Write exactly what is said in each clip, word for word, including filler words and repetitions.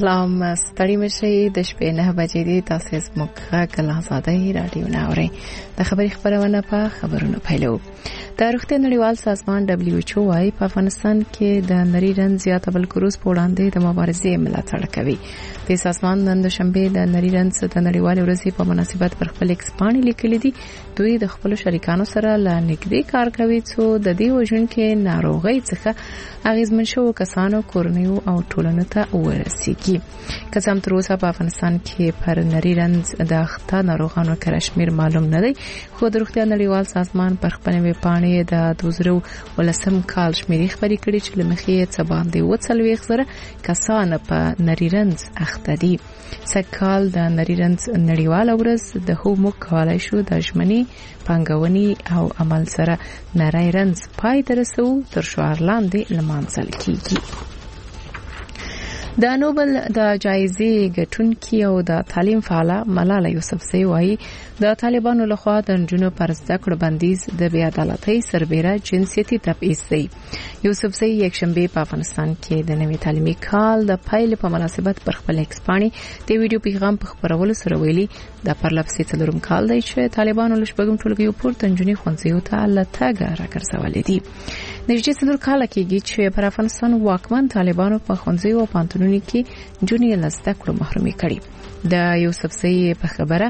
سلام ستړي مشي د شپې نه بجې دي تاسو زموږ غږ آزادۍ رادیو نه اورئ د خبري خبرونه په خبرونو پیلو د روغتیا نړیوال سازمان دبليو ایچ او وايي په افغانستان کې د نری رنځ یا تبرکلوز په وړاندې د مبارزې ملاتړ کوي. د سازمان نن د شنبه د نری رنځ د نړیوال ورځې په مناسبت پر خپل ایکس باندې لیکلي دي دوی د خپل شریکانو سره لا نږدې کار کوي چې د دې وژونکو ناروغۍ څخه اغیزمن شو کسانو کورنیو او ټولنو ته ورسیږي. کسان تر اوسه په افغانستان کې پر نری رنځ د اخته ناروغانو کشمیر معلوم نه دی خو د روغتیا نړیوال سازمان پر خپل ویب باندې د دوه زره ولسم کال شمیرې خبرې کړې چې لمخې څه باندې وڅلوي غزره کسان په نری رنځ اخته دي. سکهال د نری رنځ نړیوال ورځ د هومو کولای شو د ژمنې پنګونی او عمل سره نری رنځ پای ته رسو تر شعار لاندې لمانځل کیږي. د نوبل د جایزې ګټونکي او د تعلیم فعاله ملاله یوسفزۍ وايي د طالبانو لخوا د نجونو پر زده کړو بندیز د بې عدالتۍ سربېره جنسيتي تبعیض دی. یوسفزۍ یکشنبه په افغانستان کې د نوي تعلیمي کال د پیل په مناسبت پر خپل ایکس باندې د ویډیو پیغام په خبرولو سره ویلي د پرلپسې څلورم کال دی چې طالبانو له شپږم ټولګیو پورته نجونې ښوونځیو ته لټګه راګرځولې دي. نږدې څلور کاله کېږي چې پر افغانستان واکمن طالبانو په ښوونځیو او پانتونونو کې نجونې له زده کړو محرومې کړي. د یوسفزۍ په خبره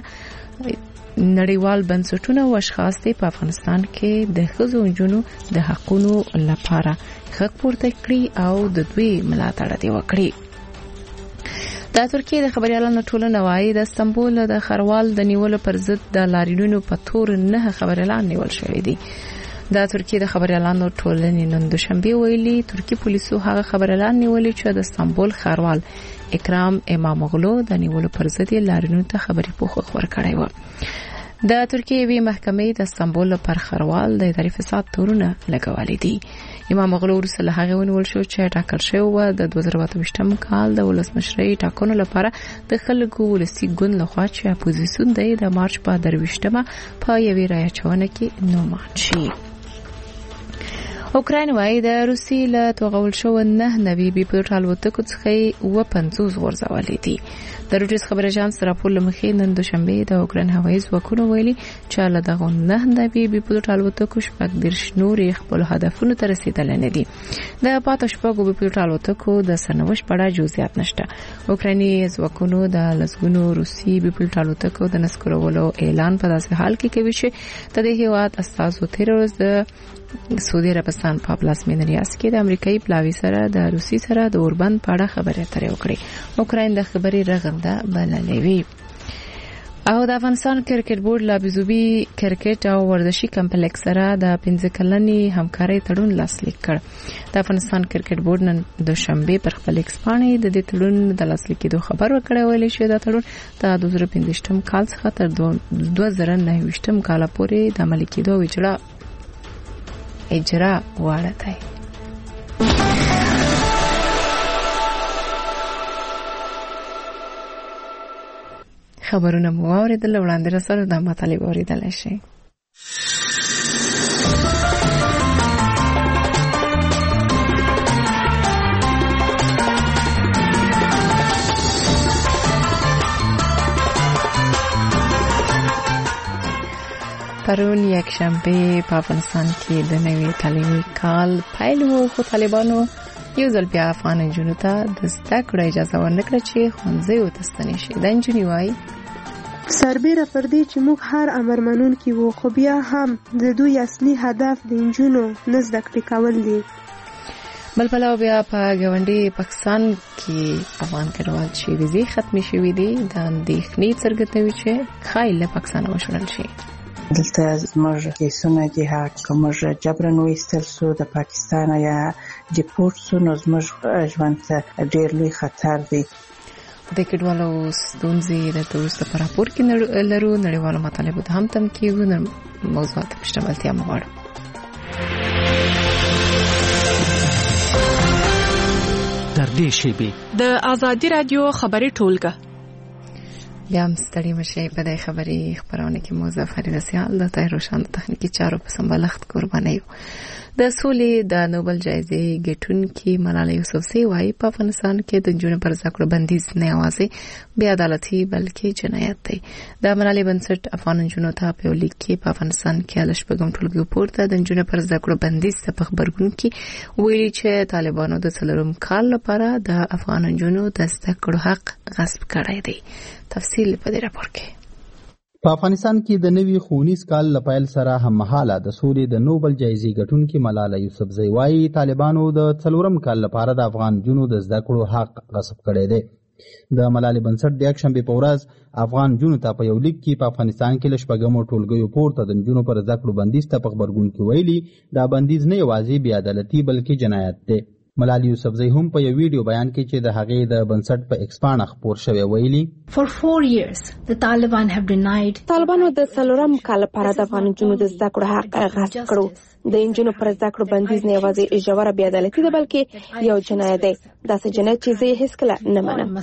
نړیوال بنسټونه او اشخاص په افغانستان کې د ښځو او نجونو د حقوقو لپاره غږ پورته کړي او د دوی ملاتړ دی وکړي. د ترکیه د خبريالانو ټولنه وايي د استنبول د خروال د نیولو پر ضد د لاریونونو په تور نه خبريالان نیول شوې دي. د ترکیه د خبريالانو ټولنې نن دوشنبه ویلي ترکی پولیسو هغه خبريالان نیولي چې د استنبول خروال اکرام اماموغلو د نیولو پر ضد لاریونونو ته خبري پوښ ورکړی و. د ترکیه وی محکمې د استنبول پر خروال د اداري فساد تورونه لګولې دي. اماموغلو ورسره هغه ونیول شو چې ټاکل شوی و د دوه زره اووه کال د ولسمشرۍ ټاکنو لپاره د خلکو ولسی ګوند لخوا چې اپوزیسیون د مارچ په درويشتمه په یوې رايچونه کې نومان شي. اوکراین وايي د روسي له توغول شو نه نوي بي پټ الوتکو څخه و پنځوس غورځولې دي. د روټس خبر اژانس راپور لمخې نن دوشنبه د اوکراین هوایي ځواکونو ویلي چې له دغه نه نوي بي پټ الوتکو شپږ دیرش نورې خپل هدفونو ته رسیدل نه دي. د پاتې شپږو بي پټ الوتکو د سرنوشت په اړه جزئیات نشته. اوکرایني ځواکونو د لسګونو روسي بي پټ الوتکو د نسکورولو اعلان په داسې حال کې کوي چې د دې هیواد استازو تیر ورځ د سعودي عربستان په پلازمینه ریاض کې د امریکایي پلاوی سره د روسي سره د اوربند په اړه خبرې اترې وکړې. اوکراین د خبرې رغنده بللې وی. او د افغانستان کرکټ بورډ لا بيزوبي کرکټ او ورزشي کمپلیکس سره د پنځه کلنې همکارۍ تړون لاسلیک کړ. د افغانستان کرکټ بورډ نن دوشنبه پر خپل ایکس باندې د دې تړون د لاسلیک کېدو خبر ورکړی ویل شو د تړون د دوه زره پنځه کال څخه تر دوه زره نهه کال پورې د عملي کېدو اجرا اجرا واړه دی. خبرونه مو اوریدل وړاندې رسول د مطالب اوریدل شي. پرون یک شنبه په افغانستان کې د نوي تعلیمي کال پیل وو خو طالبانو یو ځل بیا افغان نجونو ته د زده کړې اجازه ورنکړه چې ښوونځیو ته ستنې شي. د نجونې وايي سربېره پر دې چې موږ هر امر منونکي وو خو بیا هم د دوی اصلي هدف د نجونو نه زده کړې کول دي. بل پلاو بیا په ګاونډي پاکستان کې افغان کډوال چې ویزې ختمې شوې دي د اندېښنې څرګندوي چې ښایي له پاکستان وشړل شي. دلته زموږ کیسونه دي که موږ جبرن وایستل سو د پاکستان یا ډیپورټ سو نو زموږ ژوند ته ډېر لوی خطر دی. د کډوالو ستونزې د تورسته په راپور کې لرو نړیوالو مطالبو ته هم تم کېږو. نن موضوعات په شتملتیا مو غواړو. در دې شیبې د آزادي رادیو خبري ټولګه بیا هم ستړي مشئ په دې خبري خبرونه کې مو ظفر رسیال د تای روشن تخنیکی چارو په سمبالښت قرباني. د سولې د نوبل جایزې ګټونکي ملالۍ یوسفزۍ وايي په افغانستان کې د نجونو پر زده کړو بندیز نه یوازې بې عدالتي بلکې جنایت دی. د ملالۍ بنسټ افغان نجونو ته په یو لیک کې په افغانستان کې له شپږم ټولګي پورته د نجونو پر زده کړو بندیز ته په خبرګون کې ویلي چې طالبانو د څلورم کال لپاره د افغان نجونو د زده کړو حق غصب کړی دی. تفصیل په دې راپور کې. په افغانستان کې د نوي ښوونیز کال له پیل سره هممهاله د سولې د نوبل جایزې ګټونکي ملاله یوسفزۍ وايي طالبانو د څلورم کال لپاره د افغان نجونو د زده کړو حق غصب کړی دی. د ملالۍ بنسټ د یکشنبې په ورځ افغان نجونو ته په یو لیک کې په افغانستان کې له شپږمو ټولګیو پورته د نجونو پر زده کړو بندیز ته په خبرګون کې ویلي دا بندیز نه یوازې بې عدالتي بلکې جنایت دی. ملالۍ یوسفزۍ هم په یو ویډیو بیان کې چې د هغې د بنسټ په ایکس پاڼه خپور شوی ویلي For four years the Taliban have denied طالبانو د څلورم کال لپاره د افغان نجونو د زده کړو حق غصب کړو. د نجونو پر زده کړو بندیز نه یوازې ژوره بې عدالتي ده بلکې یو جنایت دی. داسې جنایت چې زه یې هیڅکله نه منم.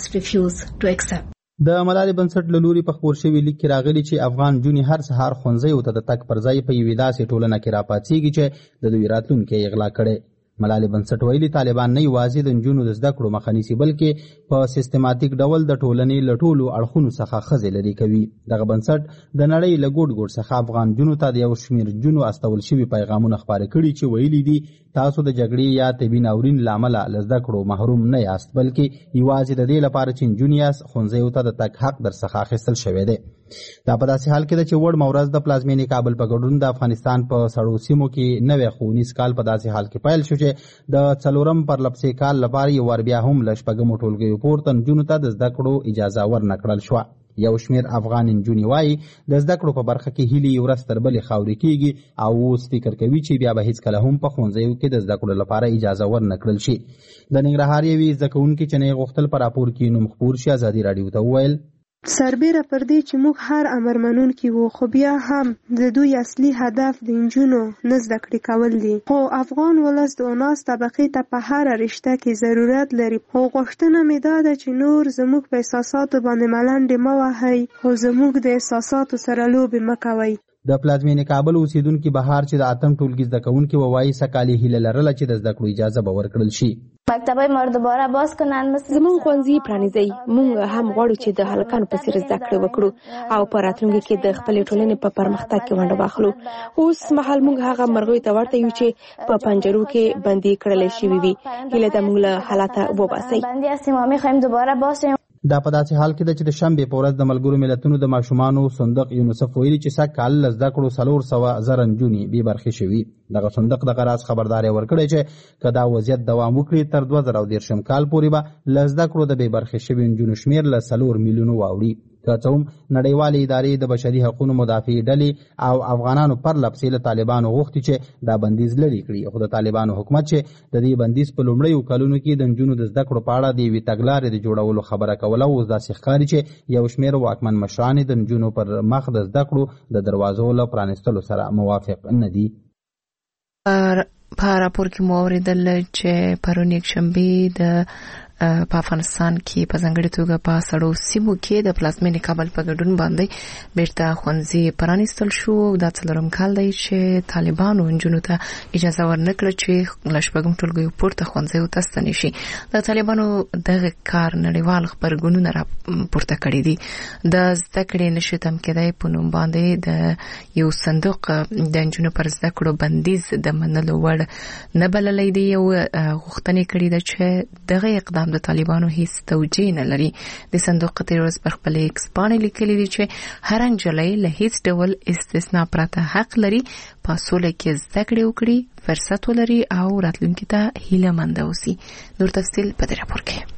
د ملالۍ بنسټ له لوري په خپور شوي لیک کې راغلي چې افغان نجونې هر سهار ښوونځیو ته د تګ پر ځای په یوې داسې ټولنه کې راپاڅېږي چې د دوی راتلونکی یې غلا کړی. ملالۍ بنسټ ویلي طالبان نه یوازې د نجونو د زده کړو مخه نیسي بلکې په سیستماتیک ډول د ټولنې له ټولو اړخونو څخه ښځې لرې کوي. دغه بنسټ د نړۍ له ګوټ ګوټ څخه افغان نجونو ته د یو شمېر نجونو استول شوي پیغامونه خپاره کړي چې ویلي دي تاسو د جګړې یا طبي ناورین له امله له زده کړو محروم نه یاست بلکې یوازې د دې لپاره چې نجونې یاست ښوونځیو ته د تګ حق درڅخه اخیستل شوی دی. دا په داسې حال کې ده چې وړمه ورځ د پلازمینې کابل په ګډون د افغانستان په سړو سیمو کې نوی ښوونیز کال په داسې حال کې پیل شو چې د څلورم پرلپسې کال لپاره یو وار بیا هم له شپږمو ټولګیو پورته نجونو ته د زده کړو اجازه ورنه کړل شوه. یو شمېر افغان نجونې وایي د زده کړو په برخه کې هیلې ورځ تر بلې خاورې کیږي او اوس فکر کوي چې بیا به هیڅکله هم په ښوونځیو کې د زده کړو لپاره اجازه ورنه کړل شي. د ننګرهار یوې زده کوونکې چې نه یې غوښتل په راپور کې نوم خپور شي ازادي راډیو ته وویل سربیره پر دې چې موږ هر امر منونکي وو خو بیا هم د دوی اصلي هدف د نجونو نه زده کړې کول دي. خو افغان ولس د اوناس طبقې ته په هره رشته کې ضرورت لري. خو غوښتنه مې دا ده چې نور زموږ په احساساتو باندې ملنډې مه وهئ خو زموږ د احساساتو سره لوبې مه کوئ. د پلازمینې کابل اوسیدونکي بهار چې د اتم ټولګي زده کوونکي ووایي سږ هیله لرله چې د زده کړو اجازه به ورکړل شي. مکتبای ما رو دوباره باز کنن مثل زمون ښوونځي پرانیزئ. موږ هم غواړو چې د هلکانو په څیر زده کړې وکړو او په راتلونکي کې د خپلې ټولنې په پرمختګ کې ونډه واخلو. اوس مهال موږ هغه مرغیو ته ورته یو چې په پنجرو کې بندي کړل شوي وي. هیله ده موږ له حالته وباسئ. بندي هستیم و میخوایم دوباره باز شیم. دا په داسې حال کې ده چې د شنبې په ورځ د ملګرو ملتونو د ماشومانو صندوق یونیسف ویلي چې سږ کال له زده کړو څلور سوه زره نجونې بې برخې شوي. دغه صندوق دغه راز خبرداری ورکړی چې که دا وضعیت دوام وکړي تر دوه زره او دېرشم کال پورې به له زده کړو د بې برخې شوي نجونو شمېر له څلور میلیونو واوړي. که څه هم نړیوالې ادارې د بشري حقوقو مدافع ډلې او افغانانو پرلپسې له طالبانو غوښتي چې دا بندیز لرې کړي. خو د طالبانو حکومت چې د دې بندیز په لومړیو کلونو کې د نجونو د زده کړو په اړه د یوې تګلارې د جوړولو خبره کوله اوس داسې ښکاري چې یو شمېر واکمن مشران د نجونو پر مخ د زده کړو د دروازو له پرانیستلو سره موافق نه دي. په راپور کې مو اورېدل چې پرون یکشنبې د په افغانستان کې په ځانګړې توګه په سړو سیمو کې د پلازمینې کابل په ګډون باندې بیرته ښوونځي پرانیستل شو. دا څلورم کال دی چې طالبانو نجونو ته اجازه ورنه کړه چې له شپږم ټولګیو پورته ښوونځیو ته ستنې شي. د طالبانو دغه کار نړیوال خبرګونونه راپورته کړي دي. د زده کړې نشي تم کېدای په نوم باندې د یو صندوق د نجونو پر زده کړو بندیز د منلو وړ نه بللی دی. یو غوښتنې کړې ده چې دغه اقدام د طالبانو هیڅ توجیه نه لري. د صندوق تیر ورځ پر خپل ایکس باندې لیکلي دي چې هر نجلۍ له هیڅ ډول استثنا پرته حق لري په سوله کې زده کړې وکړي، فرصت ولري او راتلونکي ته هیله مند اوسي. نور تفصیل په دې راپور کې.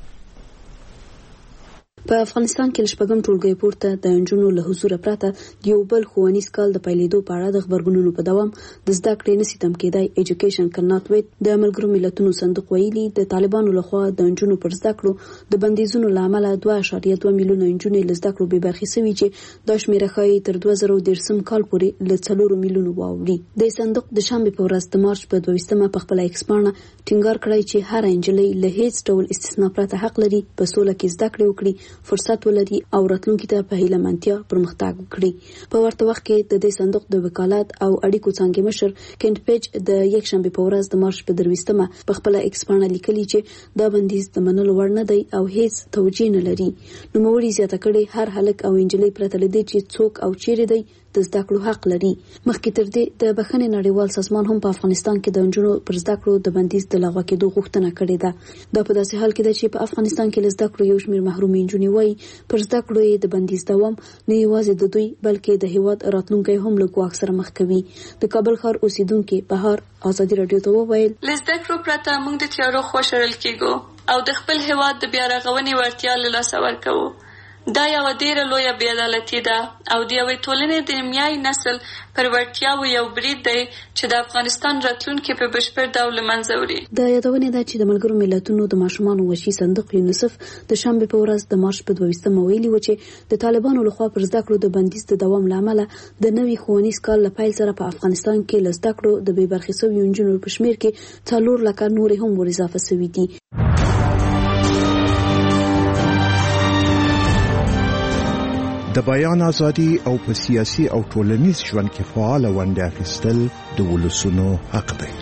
په افغانستان کې شپږم ټولګي پورته د نجونو له حضور پرته د یو بل ښوونیز کال د پیلېدو په اړه د خبرګونونو په دوام د زده کړې نشي تم کېدای. ایجوکیشن کانټ ویټ د ملګرو ملتونو صندوق ویلي د طالبانو لخوا د نجونو پر زده کړو د بندیزونو له امله دوه اعشاریه دوه میلیونه نجونې له زده کړو بې برخې شوي چې دا شمېره ښایي تر دوه زره دېرشم کال پورې له څلورو میلیونو واوړي. د صندوق د شنبې په ورځ د مارچ په دویشتمه په خپله ایکس پاڼه ټینګار کړی چې هر نجلۍ له هیڅ ډول استثنا پرته حق لري په سوله کې زده کړې وکړي فرصت ولري او راتلونکي ته په هیله منتیا پرمختګ وکړي. په ورته وخت کې د دې صندوق د وکالت او اړیکو څنګه مشر کینټ پیج د یک شنبه په ورځ د مارچ په درويشتمه په خپل ایکس باندې لیکلي چې دا بندیز د منلو وړ نه دی او هیڅ توجیه نه لري. نو موري زیاته کړي هر هلک او انجلۍ پرته لدی چې څوک او چیرې دی د زده کړو حق لري. مخکې تر دې د بخښنې نړیوال سازمان هم په افغانستان کې د نجونو پر زده کړو د بندیز د لغوه کېدو غوښتنه کړې ده. دا په داسې حال کې ده چې په افغانستان کې له زده کړو یو شمېر محرومې نجونې وایي پر زده کړو یې د بندیز دوام نه یوازې د دوی بلکې د هیواد راتلونکی هم له ګواښ سره مخ کوي. د کابل ښار اوسیدونکو بهار ازادي رادیو ته وویل له زده کړو پرته موږ د تیارو خوا شړل کېږو او د خپل هیواد د بیا رغونې وړتیا له لاسه ورکوو. دا یو ډیره لویه بې عدالتي ده او د یوې ټولنې د نیمایي نسل پر وړتیاوو یو برید دی چې د افغانستان راتلونکی په بشپړ ډول له منځه وړي. د یادونې ده چې د ملګرو ملتونو د ماشومانو وحشي صندوق یونیسف د شنبه په ورځ د مارچ په دویشتمه ویلي و چې د طالبانو لخوا پر زده کړو د بندیز د دوام لامل د نوي ښوونیز کال له پیل سره په افغانستان کې له زده کړو د بې برخې شویو نجونو په شمېر کې څلور لکه نورې هم ور اضافه شوي دي. د بیان ازادي او په سیاسي او ټولنیز ژوند کې فعال ونډه اخیستل د ولسونو حق دی.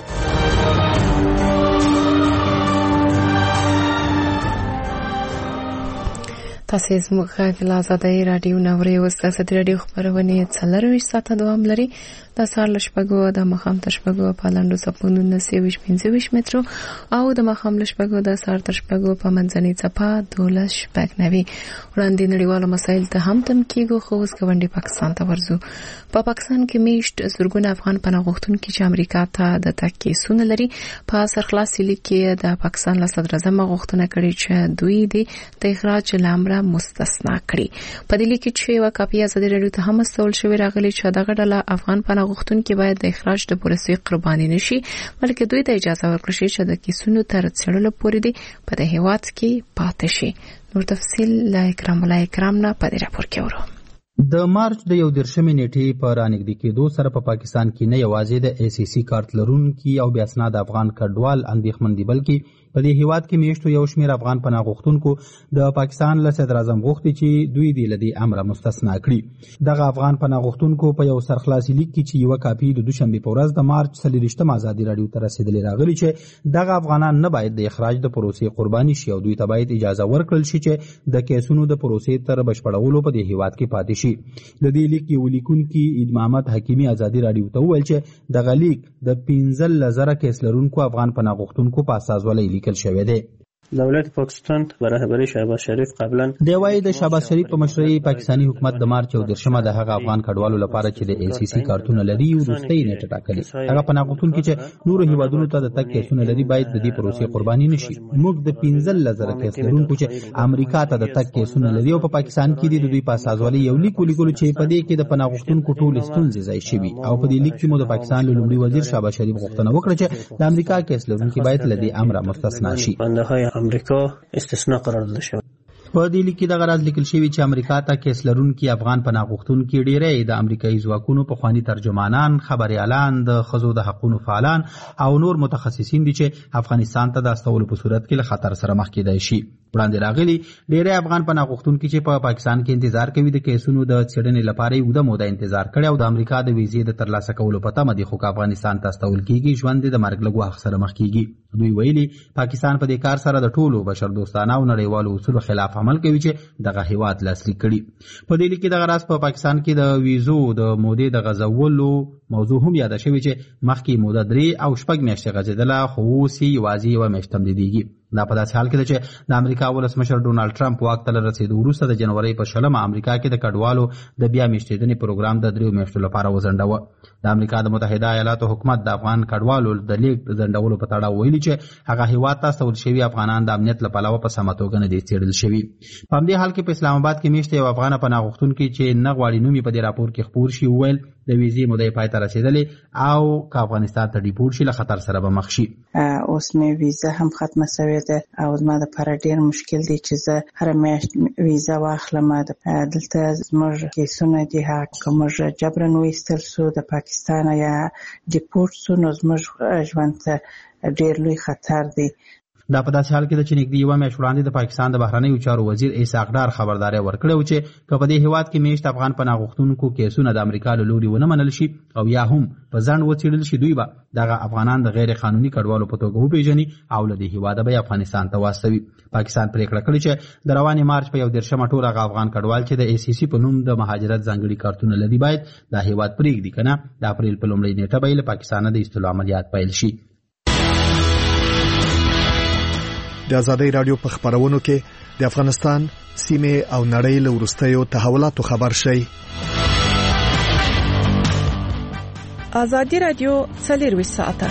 تاسو زموږ غږ له ازادۍ رادیو نوري وستاسو رادیو خبرونه څلروي ساعته دوام لري. د سهار له شپږو د مخام تر شپږو په لاندو سپوندونو نسوي پنځه مترو او د مخام له شپږو د سهار تر شپږو په منځنۍ څپه دولس شپږ نوي وړاندې نړیوالو مسایل ته هم تم کېږو. خو اوس ګوندې پاکستان ته ورځو. په پاکستان کې میشت زرګونه افغان پناه غوښتونکي چې امریکا ته د تګ کیسونه لري په سرخلاصي لیک کې د پاکستان له صدر اعظم غوښتنه کړې چې دوی د اخراج لامل مستثنا کړي. په دې لیک کې یو کاپي ازادي رادیو ته هم استول شوی راغلی چې دغه ډله افغان پناه غوښتونکي باید د اخراج د پروسې قرباني نشي بلکې دوی ته اجازه ورکړي چې د کیسونو تر څېړلو پورې دي په دې هیواد کې پاتې شي. نور تفصیل لا اکرام الله اکرام نه په دې راپور کې ورو. د مارچ د یو دیرشمې نیټې په رانږدې کېدو سره په پاکستان کې نه یوازې د ای سی سی کارت لرونکي او بې اسناده افغان کډوال اندېښمن دي بلکې په دې هیواد کې میشتو یو شمېر افغان پناه غوښتونکو د پاکستان له صدر اعظم غوښتي چې دوی دې له دې امره مستثنا کړي. دغه افغان پناه غوښتونکو په یو سرخلاصي لیک کې چې یوه کاپي د دوشنبې په ورځ د مارچ څلېرویشتم ازادي راډیو ته رسېدلې راغلي چې دغه افغانان نه باید د اخراج د پروسې قرباني شي او دوی ته باید اجازه ورکړل شي چې د کیسونو د پروسې تر بشپړولو په دې هیواد کې پاتې شي. د دې لیک یو لیکونکي عید محمد حکیمي ازادي راډیو ته وویل چې دغه لیک د پنځه زره کیس لرونکو افغان پناه غوښتونکو په اساسوالۍ لیکل شوی دی. دولت پاکستان به رهبری شهباز شریف قبلا دی وايي د شهباز شریف په مشرۍ پاکستانی حکومت د مارچ او درشمه د هغه افغان کډوالو لپاره چې د ای سی سی کارتونه لري وروستۍ نیټه ټاکلې. هغه پناه غوښتونکي چې نورو هیوادونو ته د تګ کیسونه لري باید د دې پروسې قرباني نشي. موږ د پنځه زره کیس لرونکو چې امریکا ته د تګ کیسونه لري او په پاکستان کې د دوی په اساسوالۍ یو لیک ولیکلو چې په دې کې د پناه غوښتونکو ټول ستونزې ځای شوي او په دې لیک کې مو د پاکستان لومړي وزیر شهباز شریف غوښتنه وکړه چې د امریکا کیس لرونکي باید له دې امره مستثنا شي. بندهای امریکا استثناء قرار داده شود. په دې لیک کې دغه راز لیکل شوی چې امریکا ته کیس لرونکي افغان پناه غوښتونکي ډېری د امریکایي ځواکونو پخواني ترجمانان، خبریالان، د ښځو د حقونو فعالان او نور متخصصین دي چې افغانستان ته د استولو په صورت کې له خطر سره مخ کېدای شي. وړاندې راغلي ډېری افغان پناه غوښتونکي چې په پاکستان کې انتظار کوي د کیسونو د څېړنې لپاره یې اوږده موده انتظار کړی او د امریکا د ویزې د ترلاسه کولو په تمه دي، خو که افغانستان ته استول کېږي ژوند د مرګ له ګواښ سره مخ کېږي. دوی ویلي پاکستان په دې کار سره د ټولو بشردوستانه او نړیوالو اصولو خلاف عمل کوي چې دغه هیواد لاسلیک کړي. په دې لیک کې دغه راز په پاکستان کې د ویزو د مودې د غځولو موضوع هم یاده شوې چې مخکې موده درې او شپږ میاشتې غځېدله، خو اوس یې یوازې یوه میاشت تمدیدېږي. دا په داسې حال کې ده چې د امریکا ولسمشر ډونالډ ټرمپ واک ته له رسېدو وروسته د جنورۍ په شلمه امریکا کې د کډوالو د بیا میشتېدنې پروګرام د دریو میاشتو لپاره وځنډاوه. د امریکا د متحده ایالاتو حکومت د افغان کډوالو د لیږد د ځنډولو په تړاو ویلي چې هغه هیواد ته استول شوي افغانان د امنیت له پلوه په سمه توګه نه دي څېړل شوي. په همدې حال کې په اسلام آباد کې میشته یو افغان پناه غوښتونکی چې نه غواړي نوم یې په دې راپور کې خپور شي وویل د ویزې موده یې پای ته رسېدلې او که افغانستان ته ډیپورټ شي له خطر سره به مخ شي. اوس مې ویزه هم ختمه شوې ده او زما دپاره ډېر مشکل دی چې زه هره میاشت ویزه واخلم. دلته زموږ کیسونه دي، که موږ جبرن وایستل سو د پاکستان یا ډیپورټ سو نو زموږ ژوند ته ډېر لوی خطر دی. دا په داسې حال کې ده چې نږدې یوه میاشت وړاندې د پاکستان د بهرنیو چارو وزیر اسحاق ډار خبرداری ورکړی و چې که په دې هیواد کې میشت افغان پناه غوښتونکو کیسونه د امریکا له لوري ونه منل شي او یا هم په ځنډ وڅېړل شي، دوی به دغه افغانان د غیر قانوني کډوالو په توګه وپېژني او له دې هیواده به افغانستان ته واستوي. پاکستان پریکړه کړې چې د روانې مارچ په یو دېرشمه ټول هغه افغان کډوال چې د ای سی سی په نوم د مهاجرت ځانګړي کارتونه لري باید دا هیواد پرېږدي، که نه د اپریل په لومړۍ نیټه به یې له پاکستانه د ایستلو عملیات پیل شي. د ازادۍ راډیو په خبرونو کې د افغانستان سیمې او نړۍ له وروستیو تحولاتو خبر شئ. ازادي راډیو څلرویشت ساعته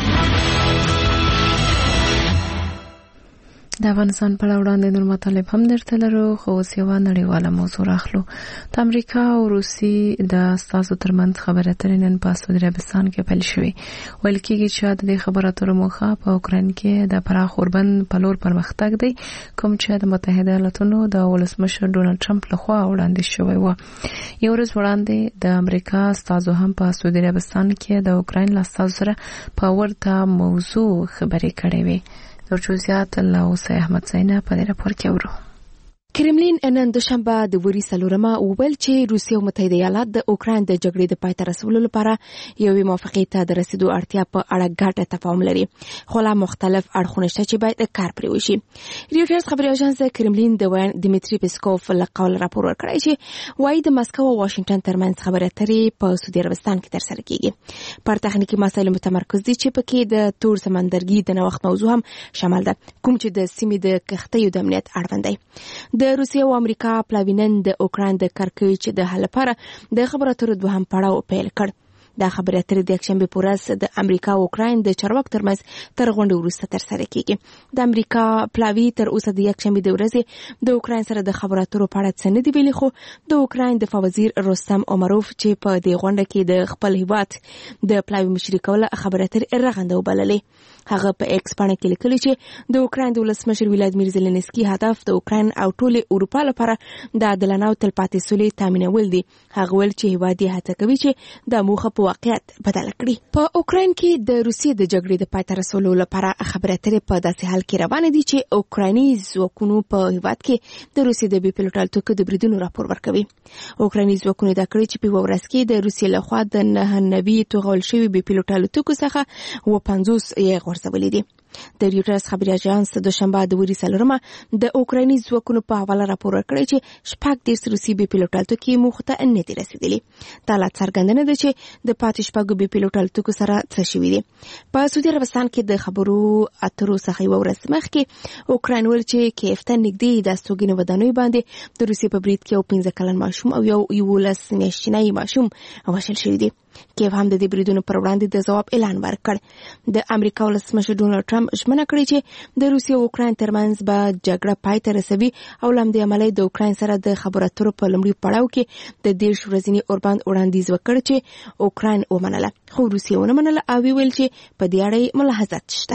د افغانستان په اړه وړاندې نور مطالب هم درته لرو، خو اوس یوه نړیواله موضوع راخلو. د امریکا او روسي د استازو ترمنځ خبرې اترې نن په سعودي عربستان کې پیل شوې. ویل کېږي چې د دې خبرو اترو موخه په اوکراین کې د پراخ اوربند په لور پرمختګ دی، کوم چې د متحده ایالاتونو د ولسمشر ډونالډ ټرمپ لخوا وړاندې شوی و. یو ورځ وړاندې د امریکا استازو هم په سعودي عربستان کې د اوکراین له استازو سره په ورته موضوع خبرې کړې وې. ترجوزیات الله اوسه احمد زینه په دې راپور کې ورو. کرملین نن دوشنبه د وری سلورمه وویل چې روسیه او متحده ایالات د اوکراین د جګړې د پای ته رسولو لپاره یوې موافقې ته د رسیدو اړتیا په اړه ګډه تفاهم لري، خو لا مختلف اړخونه شته چې باید کار پرې وشي. ریوټرز خبري اژانس کرملین د وین دمیتری پیسکوف له قول راپور ورکړی چې وايي د مسکو او واشنگټن ترمنځ خبرې اترې په سعودي عربستان کې ترسره کیږي. پر تخنیکی مسایلو متمرکز دي چې پکې د تور سمندرګي د نوښت موضوع هم شامل ده، کوم چې د سیمې د کښتیو د امنیت اړوند دی. د روسیه او امریکا پلاوینن د اوکراین د کړکېچ د حل لپاره د خبرو اترو دوهم پړاو پیل کړ. دا خبرې اترې د یکشنبه په ورځ د امریکا او اوکراین د چارواکو ترمنځ تر غونډې وروسته ترسره کیږي. د امریکا پلاوی تر اوسه د یکشنبه د ورځې د اوکراین سره د خبرو اترو په اړه څه نه دی ویلي، خو د اوکراین د وزیر رستم امروف چې په دې غونډه کې د خپل هیواد د پلاوی مشري کوله خبرې اترې رغنده وبللې. هغه په ایکس باندې کې لیکلي چې د اوکراین د ولسمشر ولادیمیر زيلنسکي هدف د اوکراین او ټول اروپا لپاره د عادلانه او تلپاتې سولې تامینول دي. هغه ویل چې هیواد یې هڅه کوي چې د موخه په واقعیت بدل کړي. په اوکراین کې د روسیې د جګړې د پای ته رسولو لپاره خبرې اترې په داسې حال کې روانې دي چې اوکرایني ځواکونو په هیواد کې د روسیې د بي پیلوټ الوتکو د بریدونو راپور ورکوي. اوکرایني ځواکونو دا کړی چې په ورځ کې د روسیې لخوا د نه نوي توغول شوی بي پیلوټ الوتکو څخه و پنځوس یې غورځولې دي. د ریوټرز خبري اژانس دوشنبه د وری سلورمه د اوکرایني ځواکونو په حواله راپور ورکړی چې شپږ دېرش روسي بي پیلوټ الوتکې موخه ته نه دي رسیدلې. دا لا څرګندونه ده چې د پاتې شپږو بي پیلوټ الوتکو سره څه شوي دي. په سعودي عربستان کې د خبرو اترو څخه یو ورځ مخکې اوکراین ول چې کیف ته نږدې د استوګنې ودانۍ باندې د روسي په برید کې یو پنځه کلن ماشوم او یو یولس میاشتنی ماشوم وژل شوي دي. کیف هم د دې بریدونو پر وړاندې د ځواب اعلان ورکړ. د امریکا ولسمشر ډونالډ ټرمپ ژمنه کړې چې د روسیې او اوکراین ترمنځ به جګړه پای ته رسوي او لمدې عملی د اوکراین سره د خبرو اترو په لومړي پړاو کې د دېرش ورځني اوربند وړاندیز وکړ چې اوکراین ومنله، خو روسیې ونه منله او ویل چې په دې اړه ملاحظات شته.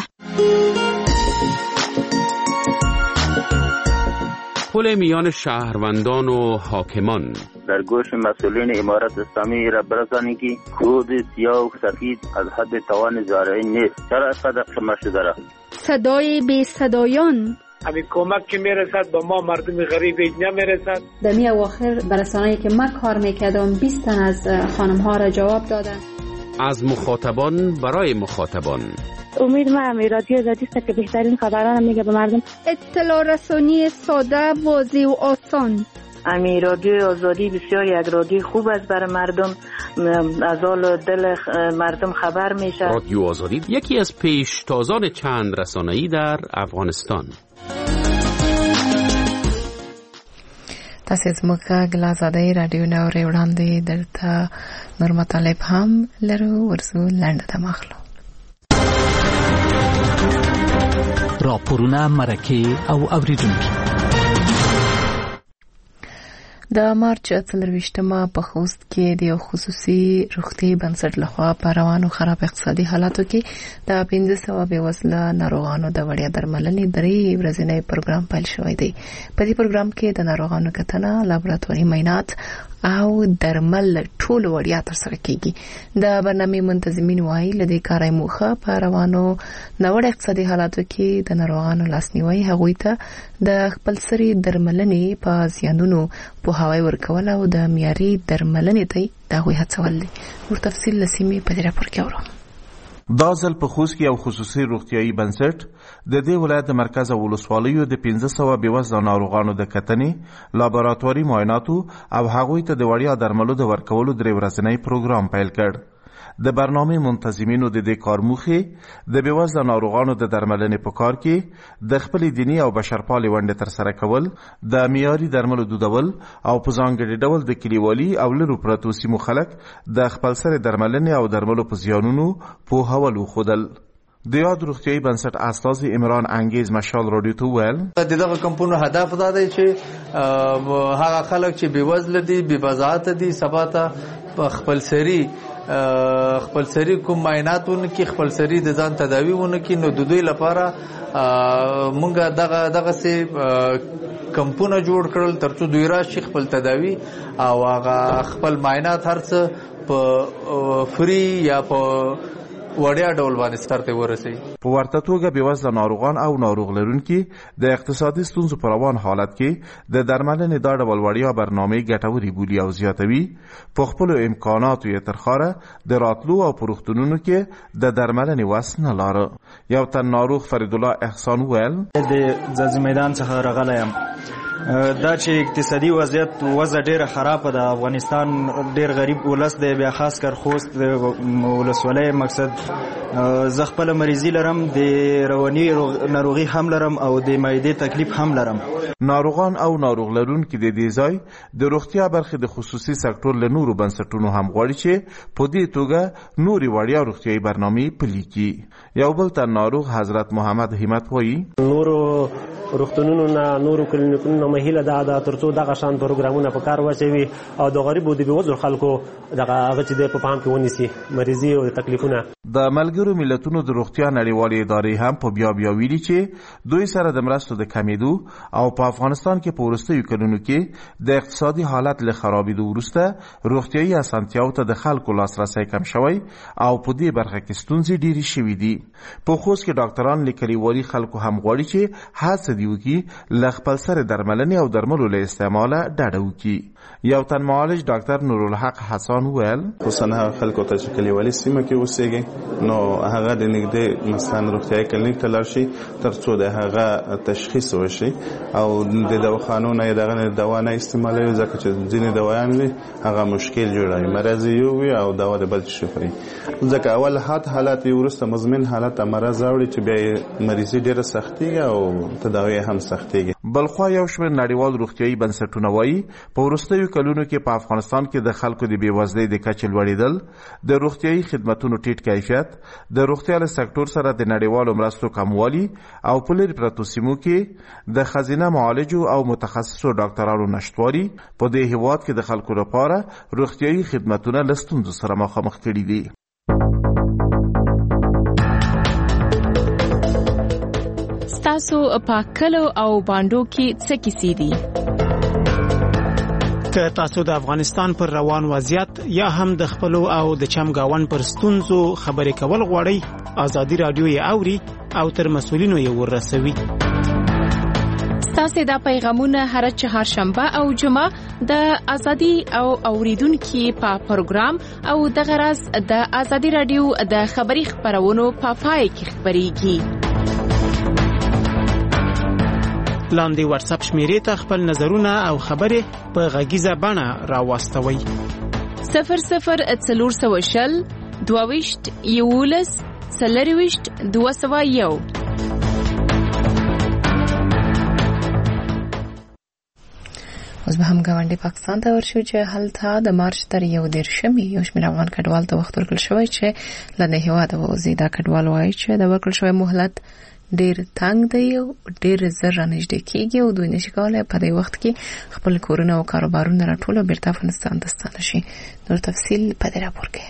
پل میان شهروندان و حاکمان در گوش مسئولین امارت اسلامی را برسانید که خود سیاه و سفید از حد توان زارعین نیست. چرا صدق شما شده را صدای بی صدایان همین کمک که میرسد با ما مردم غریب نمیرسد. در می اواخر برسانه‌ای که من کار میکردم بیست تن از خانم ها را جواب دادن. از مخاطبان برای مخاطبان. امید ما هم رادیو آزادی است که بهترین خبران میگه به مردم. اطلاع رسانی ساده، واضح و آسان. امی رادیو آزادی بسیار یک رادیو خوب است برای مردم، از حال دل مردم خبر میشه. رادیو آزادی یکی از پیشتازان چند رسانه‌ای در افغانستان. تاسو زموږ غږ له ازادۍ راډیو نه اورئ. وړاندې دلته نور مطالب هم لرو، ورسو لنډه دمه اخلو. راپورونه، مرکې او اوریدونکي. د مارچ څلرویشتمه په خوست کې د یو خصوصي روغتیايي بنسټ لخوا په روانو خراب اقتصادي حالاتو کې د پنځه سوه بېوزله ناروغانو د وړیا درملنې درې ورځنی پروګرام پیل شوی دی. په دې پروګرام کې د ناروغانو کتنه، لابراتواري معاینات او درمل ټول وړیا ترسره کیږي. د برنامې منتظمین وايي لدې کارای موخه په روانو نوړ اقتصادي حالاتو کې د ناروغانو لاسنیوي، هغوی ته د خپل سری درملنې په زیانونو پوهاوی ورکول او د معیاري درملنې ته د هغوی هڅول دي. ور تفصیل لسیمه په دې راپور کې اورو. دا ځل په خوست کې یو خصوصي روغتیايي بنسټ د دې ولایت د مرکز او ولسوالیو د پنځه سوه بېوزله ناروغانو د کتنې، لابراتواري معایناتو او هغوی ته د وړیا درملو د ورکولو درې ورځنی پروګرام پیل کړ. د برنامې منتظمینو د دې کار موخې د بېوزله ناروغانو د درملنې په کار کې د خپل دیني او بشرپالې ونډې ترسره کول، د معیاري درملو دودول او په ځانګړي ډول د کلیوالي او لرو پرتو سیمو خلک د خپل سره درملنې او درملو په زیانونو پوهول وښودل. د یاد روغتیايي بنسټ استازي عمران انګیز مشال راډیو ته وویل د دغه کمپونو هدف دا دی چې هغه خلک چې بېوزله دي، بېبضاعته دي، سبا ته خپل سری خپل سری کوم معایناتونه کې خپل سری د ځان تداویونه کې نو د دوی لپاره مونږ دغه دغه سي کمپونه جوړ کړل ترڅو دوی راشي خپل تداوی او هغه خپل معاینات هرڅه په فری یا په وړیا ډول باندې سترته ورسي. په ورته توګه بېوزله ناروغان او ناروغ لرونکي د اقتصادي ستونزو په روان حالت کې د درملنې دا ډول وړیا برنامې ګټورې بولي او زیاتوي. په خپلو امکاناتو یې ترخاره د راتلو او په روغتونونو کې د درملنې وس نه لاره. یو تن ناروغ فریدالله احسان وویل د ځاځي میدان څخه راغلی یم. دا چې اقتصادي وضعیت وضع ډیره خرابه ده، افغانستان ډیر غریب ولس دی، بیا خاص کر خوست د ولسوالۍ مقصد زه خپل مریضي لرم، د رواني ناروغي هم لرم او د معدې تکلیف هم لرم. ناروغان او ناروغ لرونکي د دې ځای د روغتیا برخې د خصوصي سکتور له نورو بنسټونو هم غواړي چې په دې توګه نورې وړیا روغتیايي برنامې پلي کړي. یو بل تن ناروغ حضرت محمد همت وایي نورو روغتونونو نه نورو کلینیکونو مهیله ده د ترڅو دغه شان پروګرامونه په کار واچوي او د غریبو د بېوزلو خلکو دغه هغه چې دی په پام کې ونیسي مریضي او تکلیفونه. د ملګرو ملتونو د روغتیا نړیوالې ادارې هم په بیا بیا ویلي چې دوی سره د مرستو د کمیدو او په افغانستان کې په وروستیو کلونو کې د اقتصادي حالت له خرابېدو وروسته روغتیايي اسانتیاو ته د خلکو لاسرسی کم شوی او په دې برخه کې ستونزې ډېرې شوي دي. په خوست کې ډاکټران له کلیوالي خلکو هم غواړي چې هڅه دي وکړي له خپل سره درملنې او درملو له استعماله ډډه وکړي. یو تن معالج ډاکټر نورالحق حسن وویل خصوصا هغه خلکو ته چې کلیوالي سیمه کې اوسېږي نو هغه د نږدې مثلا روغتیايي کلینیک ته لاړ شي ترڅو د هغه تشخیص وشي او د دواخانو نه دغه دوا نه استعمالوي ځکه چې ځینې دوايان وي هغه مشکل جوړوي، مرض یو وي او دوا د بل شي خوري ځکه اول حالت حالت وروسته مزمن حالت مرض راوړي چې بیا مریضي ډېره سختېږي او تداوی هم سختېږي. بلخوا یو شمېر نړیوال روغتیايي بنسټونه وایي په وروستیو کلونو کې په افغانستان کې د خلکو د بېوزلۍ د کچې لوړېدل، د روغتیايي خدمتونو ټیټ کیفیت، د روغتیا له سکتور سره د نړیوالو مرستو کموالي او په لرې پرتو سیمو کې د ښځینه معالجو او متخصصو ډاکټرانو نشتوالي په دې هېواد کې د خلکو لپاره روغتیايي خدمتونه له ستونزو سره مخامخ کړي دي. تاسو په کلو او باندو کې څه کیسې دي؟ که تاسو د افغانستان پر روان وضعیت یا هم د خپلو او د چمګاون پر ستونزو خبرې کول غواړئ، ازادي راډیو یې اوري او تر مسؤلینو یې ورسوي. ستاسو دا پیغامونه هر چهارشنبه او جمعه د ازادي او اوریدونکو په پروګرام او د غرض د ازادي راډیو د خبري خبرونو په پای کې خبريږي. لاندې واتس اپ شمیرې ته خپل نظرونه او خبرې په غږیزه بڼه راواستوئ. صفر صفر څلور سوه شل دوه ویشت یولس څلرویشت دوه سوه یو. اوس به هم ګاونډي پاکستان ته ورشو چې هلته د مارچ تر یو دېرشمې یو شمېر افغان کډوال ته وخت ورکړل شوی چې له دې هېواده ووځي. دا کډوال وایي چې د ورکړل شوی مهلت ډېر تنګ دی او ډېر زر رانږدې کېږي او دوی نشي کولی په دې وخت کې خپل کورونه او کاروبارونه راټول او بیرته افغانستان ته ستانه شي. نور تفصیل په دې راپور کې.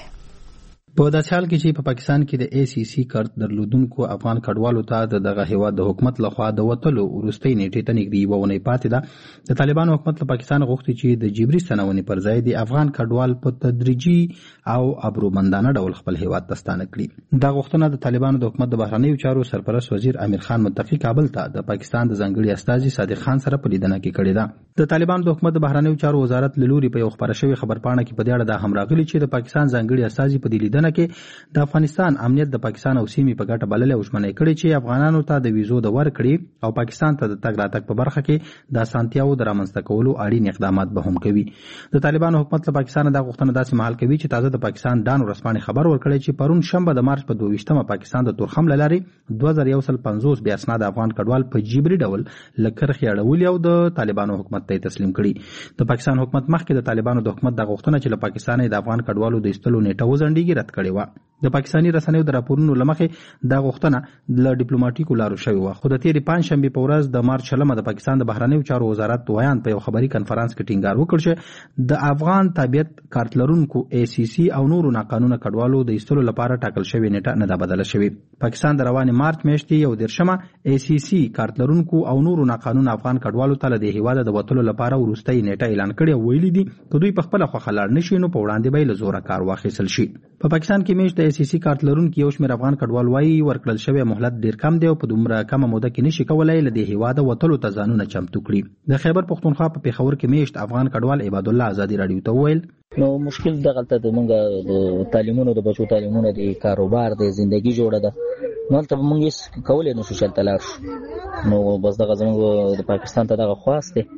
په داسې حال کې چې په پاکستان کې د ای سی سی کارت درلودونکو افغان کډوالو ته د دغه هیواد د حکومت لخوا د وتلو وروستۍ نیټې ته نږدې یوه اونۍ پاتې ده. د طالبانو حکومت له پاکستان غوښتي چې د جبري ستنونې پر ځای د افغان کډوال په تدریجي او ابرومندانه ډول خپل هیواد ته ستانه کړي. دا غوښتنه د طالبانو د حکومت د بهرنیو چارو سرپرست وزیر امیر خان متقي کابل ته د پاکستان د ځانګړي استازي صادق خان سره په لیدنه کې کړې ده. د طالبانو د حکومت د بهرنیو چارو وزارت له لوري په یو خبره شوې خبرپاڼه کې په دې اړه دا هم راغلي چې د پاکستان ځانګړي استازي په دې لیدنه کې د افغانستان امنیت د پاکستان او سیمې په ګټه بللې او ژمنه کړې چې افغانانو ته د ویزو د ورکړې او پاکستان ته د تګ راتګ په برخه کې د اسانتیاو د رامنځته کولو اړین اقدامات به هم کوي. د طالبانو حکومت له پاکستان د غوښتنه داسې مهال کوي چې تازه د پاکستان ډانو رسماني خبر ورکړی چې پرون شنبه د مارچ په دوه ویشتمه پاکستان د تورخم له لارې دوه زره یو سل پنځوس بې اسناده افغان کډوال په جبري ډول له کرښې اړولي او د طالبانو حکومت ته تسلیم کړي. د پاکستان حکومت مخکې د طالبانو د حکومت د غوښتنه چې له پاکستان د افغان کډوالو د ایستلو نیټه وځنډېږي رد کړې وه. د پاکستاني رسنیو د راپورونو له مخې دا غوښتنه له ډیپلوماټیکو لارو شوې وه، خو د تېرې پنجشنبې په ورځ د مارچ شلمه د پاکستان د بهرنیو چارو وزارت ویان په یو خبري کنفرانس کې ټینګار وکړ چې د افغان تابعیت کارت لرونکو ای سی سی او نورو ناقانونه کډوالو د ایستلو لپاره ټاکل شوې نیټه نه ده بدله شوې. پاکستان د روانې مارچ میاشتې یو دېرشمه ای سی سی کارت لرونکو او نورو ناقانونه افغان کډوالو ته له دې هېواده د وتلو لپاره وروستۍ نیټه اعلان کړې او ویلي دي که دوی په خپله خوښه لاړ نه شي نو په وړاندې به یې له زوره کار واخیستل شي. په پاکستان کې میاشت د ای سی سی کارت لرونکي یو شمېر افغان کډوال وایي ورکړل شوی مهلت ډېر کم دی او په دومره کمه موده کې نشي کولی له دې هېواده وتلو ته ځانونه چمتو کړي. د خیبر پښتونخوا په پېښور کې میاشت افغان کډوال عباد الله ازادي راډیو ته وویل نو مشکل دغلته د مونږ د تعلیمونو د بچو تعلیمونه د کاروبار د زندگی جوړه ده نو هلته به مونږ هېڅ کولی نشو چې هلته لاړ شو. نو بس دغه زموږ د پاکستان ته دغه خواست دی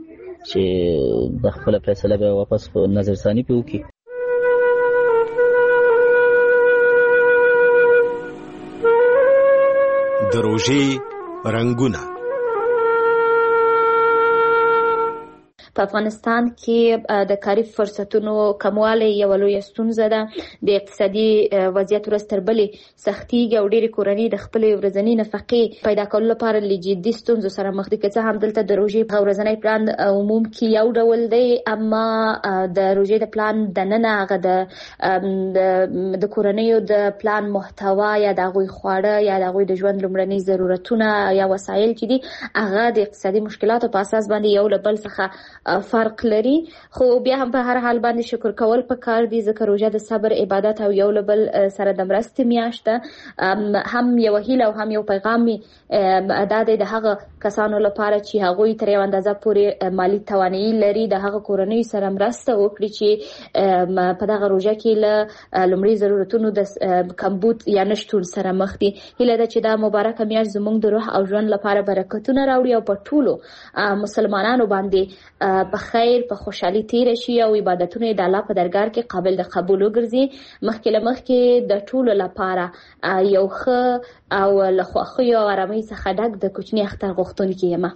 چې د خپله فیصله به واپس په نظرثاني پرې وکړي. د روژې رنګونه په افغانستان کې د کاري فرصتونو کموالی یو لویه ستونزه ده. د اقتصادي وضعیت ورځ تر بلې سختیږي او ډېرې کورنۍ د خپلې ورځنۍ نفقې پیدا کولو لپاره له جدي ستونزو سره مخ دي. که څه هم دلته د روژې په ورځنی پلان عموم کې یو ډول دی، اما د روژې د پلان دننه هغه د د کورنیو د پلان محتوا یا د هغوی خواړه یا د هغوی د ژوند لومړني ضرورتونه یا وسایل چې دي هغه د اقتصادي مشکلاتو په اساس باندې یو له بل څخه فرق لري. خو بیا هم په هر حال باندې شکر کول پکار دي ځکه روژه د صبر، عبادت او یو له بل سره د مرستې میاشت ده. هم یو هیله او هم یو پیغام دا دی د هغه کسانو لپاره چې هغوی تر یو اندازه پورې مالي توانایي لري د هغه کورنۍ سره مرسته وکړي چې په دغه روژه کې له لومړي ضرورتونو د کمبود یا نشتون سره مخ دي. هیله ده چې دا مبارکه میاشت زموږ د روح او ژوند لپاره برکتونه راوړي او په ټولو مسلمانانو باندې په خیر په خوشحالي تیر شي او عبادتونه د الله په درګاه کې قابل د قبول وګرځي. مخکې له مخکې د ټولو لپاره یو ښه او له خوښۍ او ارامۍ څخه ډک د کوچني اختر غوښتونکې یم.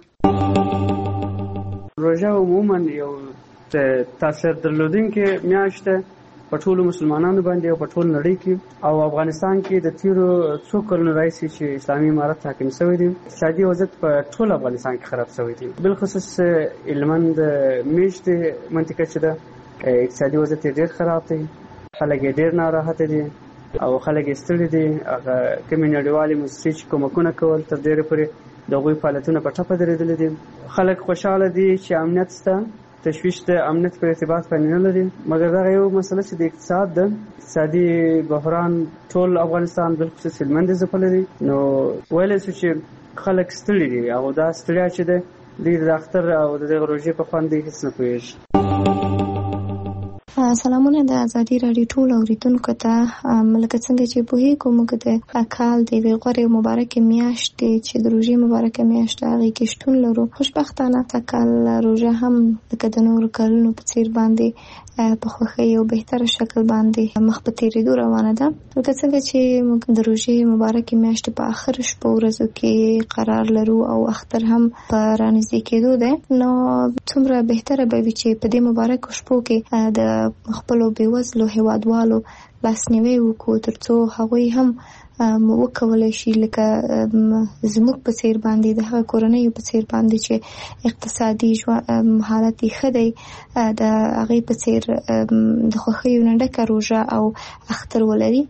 روژه عموما یو تاثیر درلودونکې میاشت ده په ټولو مسلمانانو باندې او په ټول نړۍ کې او افغانستان کې د تیرو څو کلونو راهیسې چې اسلامي امارت حاکم شوی دی اقتصادي وضعیت په ټول افغانستان کې خراب شوی دی. بالخصوص هلمند میشتې منطقه چې ده اقتصادي وضعیت ډېر خراب دی، خلک یې ډېر ناراحته دي او خلک یې ستړي دي. هغه کومې نړیوالې موسسې چې کومکونه کول تر ډېره پورې د هغوی فعالیتونه په ټپه درېدلي دي. خلک خوشحاله دي چې امنیت شته، تشویش د امنیت پر ارتباط باندې نه لري. مګر دغه یو مسله چې د اقتصاد ده، اقتصادي بحران ټول افغانستان بالخصوص هلمند ځپلی دی. نو ویلی شو چې خلک ستړي دي او دا ستړیا چې ده دوی د اختر او د دغه روژې په خوند هېڅ نه پوهېږي. سلامونه د ازادي رادیو ټول اوریدونکو ته. ملک څنګه چې په هی کوم کې کال دی وغوره مبارک میاشت چې د روزي مبارک میاشت هغه کې شتون لرو. خوشبختانه تا کال روزه هم د نور کلونو په څیر باندې په خوخه یو بهتر شکل باندې مخ په تیریدو روانه ده. لکه څنګه چې د روزي مبارک میاشت په اخر شپه ورځو کې قرار لرو او اختر هم په رانږدې کېدو ده، نو څومره بهتره به وي چې په دې مبارک شپو کې د خپلو بیوزلو هیوادوالو لاسنیوي وکړو ترڅو هغوی هم وکولای شي لکه زموږ په څیر باندې د هغه کورنۍ په څیر باندې چې اقتصادي حالت یې ښه دی د هغې په څیر د خوښیو نه ډکه روژه او اختر ولري.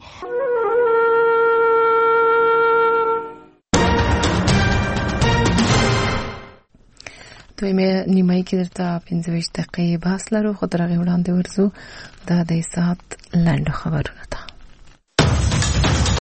دویمه نیمایي کې درته پنځه ویشت دقیقې بحث لرو، خو تر هغې وړاندې ورځو دا د ساعت لنډو خبرونو ته.